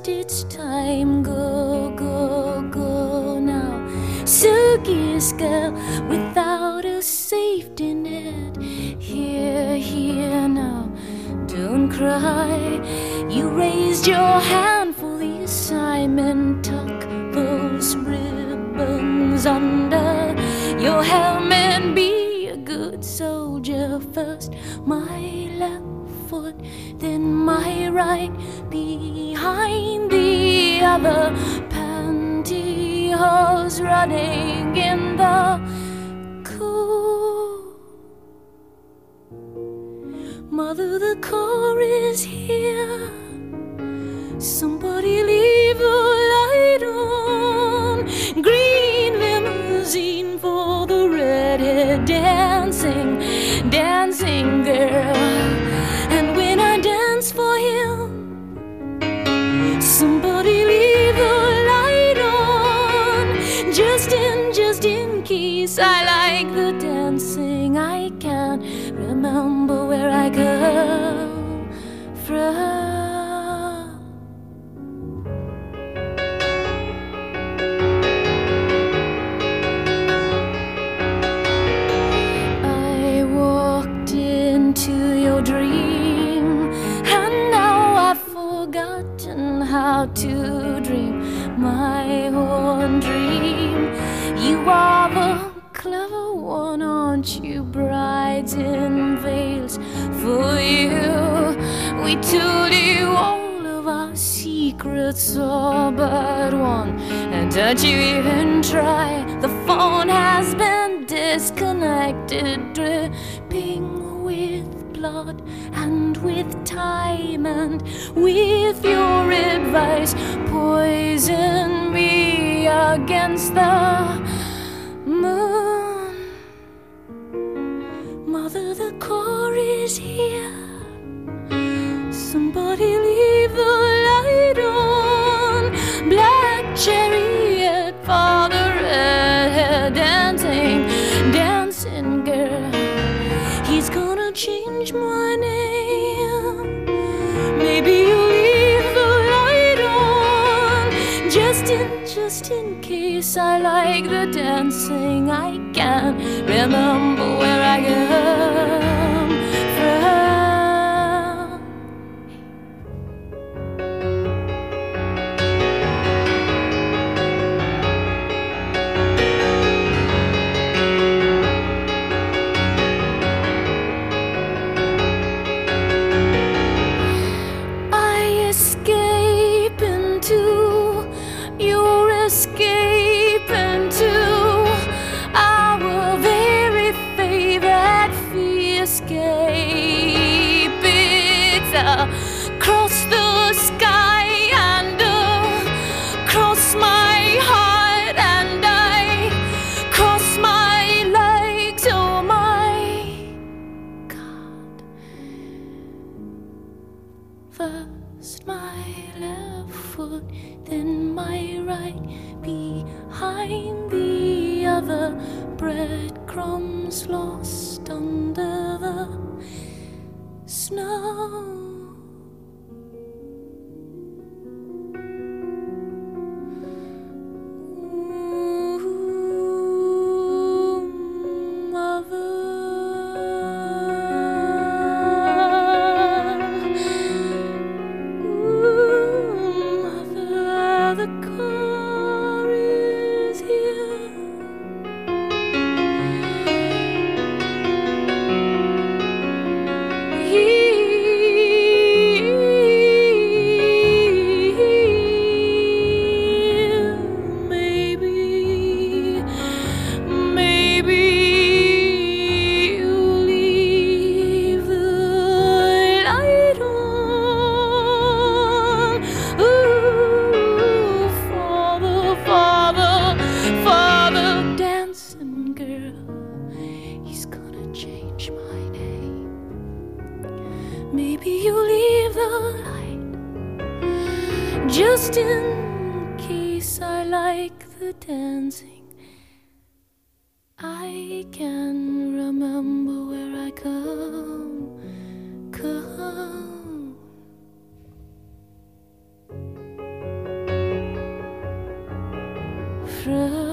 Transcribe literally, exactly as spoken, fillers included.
just it's time. Go, go, go now. Silkiest girl without a safety net. Here, here now. Don't cry. You raised your hand for the assignment. Tuck those ribbons under your helmet. Be a good soldier first. My left foot, then my right, behind the other. Pantyhose running in the cool. Mother, the car is here. Somebody leave the light on. Green limousine for the redhead dancing, dancing girl. And when I dance for him, somebody leave the light on. Just in, just in case I like the dancing. I can't remember where I come from. Dream, and now I've forgotten how to dream my own dream. You are the clever one, aren't you? Brides in veils for you. We told you all of our secrets, all but one. And don't you even try. The phone has been disconnected, dripping with blood and with time and with your advice. Poison me against the moon. Mother, the car is here. Somebody leave the light on. Black chariot for the redhead dancing, dancing girl. He's gonna change my name. Maybe you'll leave the light on. Just in, just in case I like the dancing. I can't remember where I come from. Escape into our very favorite escape. It's across the sky and across my heart, and I cross my legs. Oh my God. First my left foot, then my right, behind the other. Breadcrumbs lost under the snow. Maybe you leave the light, just in case I like the dancing. I can remember where I come, come. from